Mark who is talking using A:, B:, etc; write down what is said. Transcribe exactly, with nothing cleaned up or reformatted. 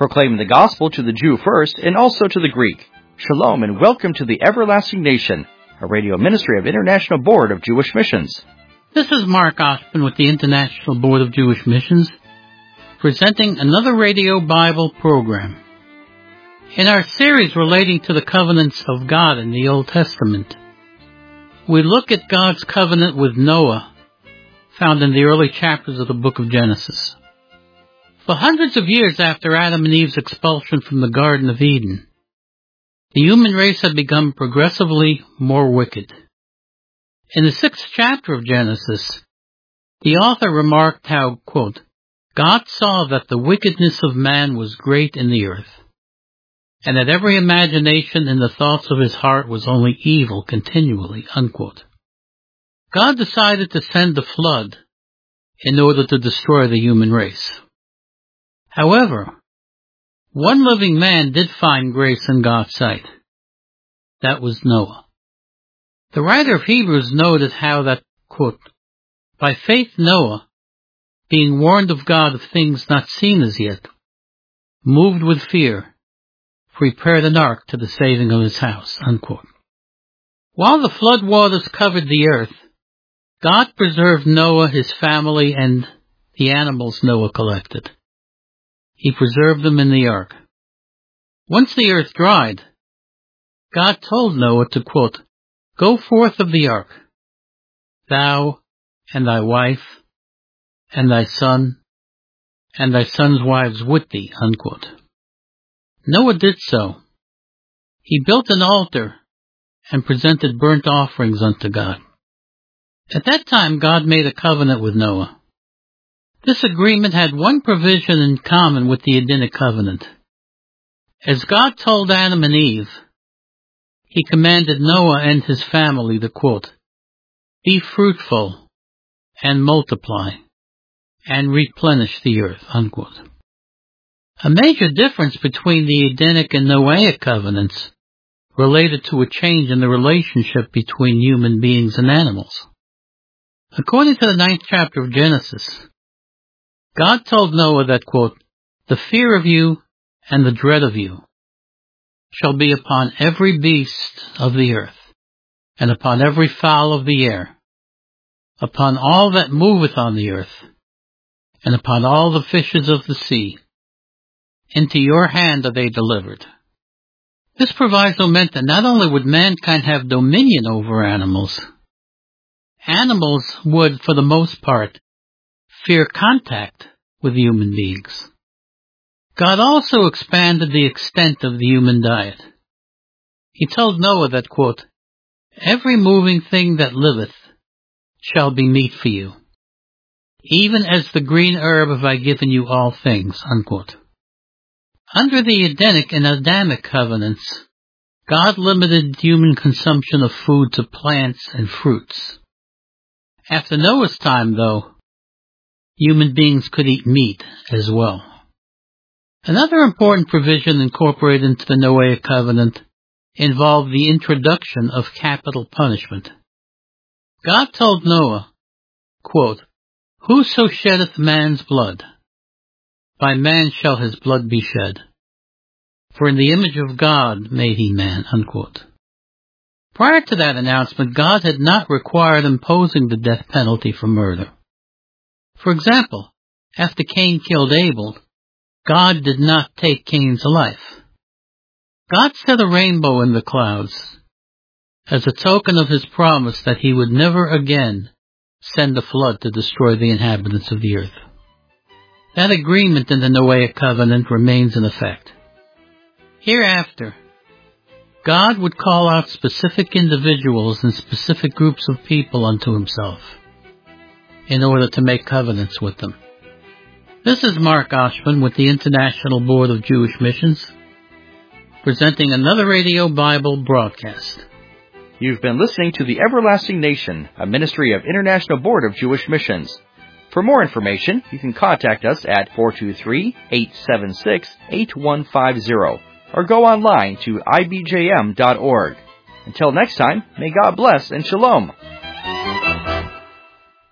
A: proclaiming the gospel to the Jew first and also to the Greek. Shalom and welcome to the Everlasting Nation, a radio ministry of International Board of Jewish Missions.
B: This is Mark Oshman with the International Board of Jewish Missions, presenting another radio Bible program. In our series relating to the covenants of God in the Old Testament, we look at God's covenant with Noah, found in the early chapters of the book of Genesis. For hundreds of years after Adam and Eve's expulsion from the Garden of Eden, the human race had become progressively more wicked. In the sixth chapter of Genesis, the author remarked how, quote, God saw that the wickedness of man was great in the earth, and that every imagination in the thoughts of his heart was only evil continually, unquote. God decided to send the flood in order to destroy the human race. However, one living man did find grace in God's sight. That was Noah. The writer of Hebrews noted how that, quote, by faith Noah, being warned of God of things not seen as yet, moved with fear, prepared an ark to the saving of his house, unquote. While the flood waters covered the earth, God preserved Noah, his family, and the animals Noah collected. He preserved them in the ark. Once the earth dried, God told Noah to, quote, go forth of the ark, thou and thy wife, and thy son, and thy son's wives with thee, unquote. Noah did so. He built an altar and presented burnt offerings unto God. At that time, God made a covenant with Noah. This agreement had one provision in common with the Edenic covenant. As God told Adam and Eve, he commanded Noah and his family to, quote, be fruitful and multiply and replenish the earth, unquote. A major difference between the Edenic and Noahic covenants related to a change in the relationship between human beings and animals. According to the ninth chapter of Genesis, God told Noah that, quote, the fear of you and the dread of you shall be upon every beast of the earth, and upon every fowl of the air, upon all that moveth on the earth, and upon all the fishes of the sea. Into your hand are they delivered. This proviso meant that not only would mankind have dominion over animals, animals would, for the most part, fear contact with human beings. God also expanded the extent of the human diet. He told Noah that, quote, every moving thing that liveth shall be meat for you. Even as the green herb have I given you all things, unquote. Under the Edenic and Adamic covenants, God limited human consumption of food to plants and fruits. After Noah's time, though, human beings could eat meat as well. Another important provision incorporated into the Noahic covenant involved the introduction of capital punishment. God told Noah, quote, whoso sheddeth man's blood, by man shall his blood be shed. For in the image of God made he man, unquote. Prior to that announcement, God had not required imposing the death penalty for murder. For example, after Cain killed Abel, God did not take Cain's life. God set a rainbow in the clouds as a token of his promise that he would never again send a flood to destroy the inhabitants of the earth. That agreement in the Noahic covenant remains in effect. Hereafter, God would call out specific individuals and specific groups of people unto himself in order to make covenants with them. This is Mark Oshman with the International Board of Jewish Missions, presenting another radio Bible broadcast.
A: You've been listening to the Everlasting Nation, a ministry of International Board of Jewish Missions. For more information, you can contact us at four two three, eight seven six, eight one five zero or go online to I B J M dot org. Until next time, may God bless and shalom.